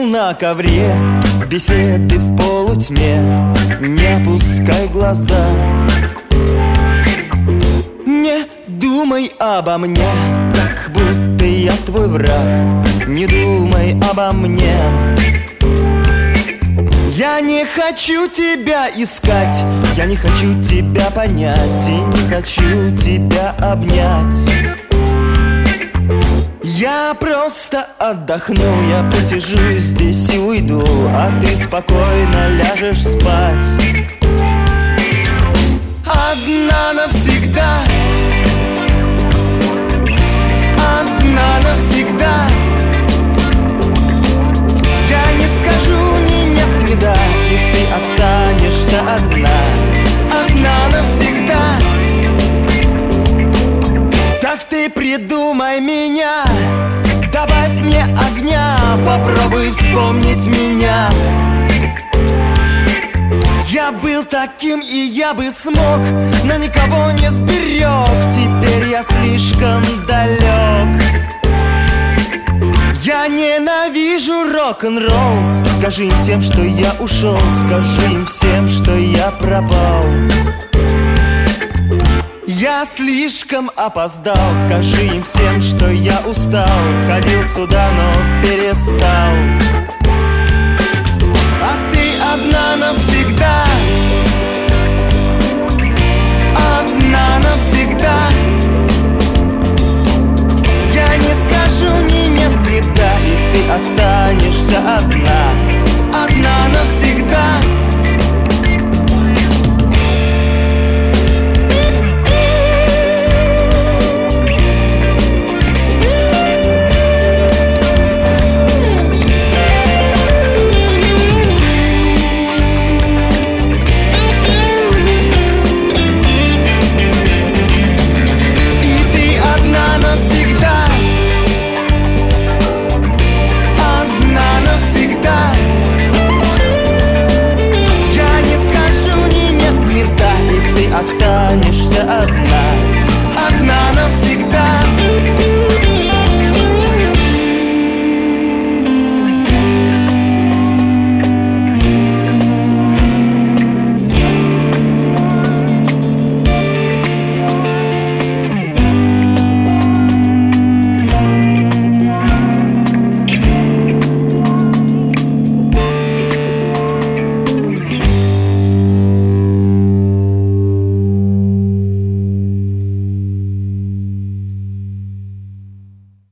сидел на ковре, беседы в полутьме, не опускай глаза. Не думай обо мне, как будто я твой враг. Не думай обо мне. Я не хочу тебя искать, я не хочу тебя понять и не хочу тебя обнять. Я просто отдохну, я посижу здесь и уйду, а ты спокойно ляжешь спать. Одна навсегда, одна навсегда. Я не скажу ни нет, ни да, и ты останешься одна, одна навсегда. Так ты придумай меня, добавь мне огня, попробуй вспомнить меня. Я был таким, и я бы смог, но никого не сберег. Теперь я слишком далек. Я ненавижу рок-н-ролл. Скажи им всем, что я ушел, скажи им всем, что я пропал. Я слишком опоздал, скажи им всем, что я устал. Ходил сюда, но перестал. А ты одна навсегда, одна навсегда. Я не скажу ни нет, ни да, и ты останешься одна,